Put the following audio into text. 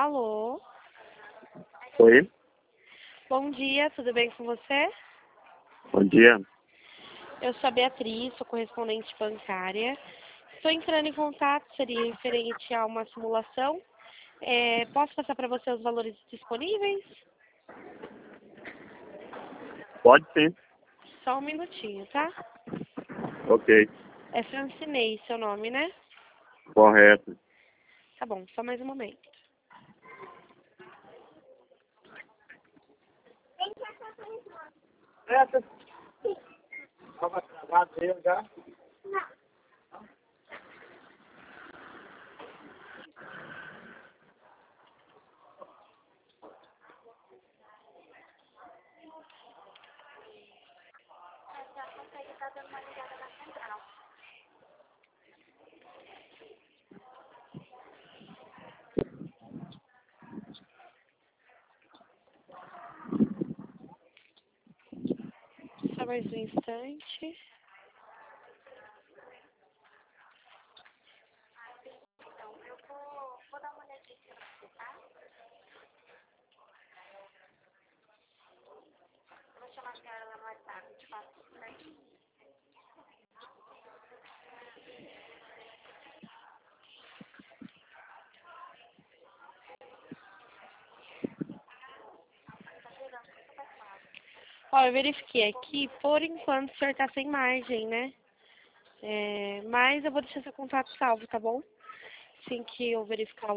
Alô? Oi, Bom dia, tudo bem com você? bom dia. Eu sou a Beatriz, sou correspondente bancária. Estou entrando em contato, seria referente a uma simulação. Posso passar para você os valores disponíveis? Pode sim. Só um minutinho, tá? Ok, É Francinei seu nome, né? correto. Tá bom, só mais um momento. Só mais um instante. Ó, eu verifiquei aqui, por enquanto o senhor tá sem margem, né? Mas eu vou deixar seu contato salvo, tá bom? Assim que eu verificar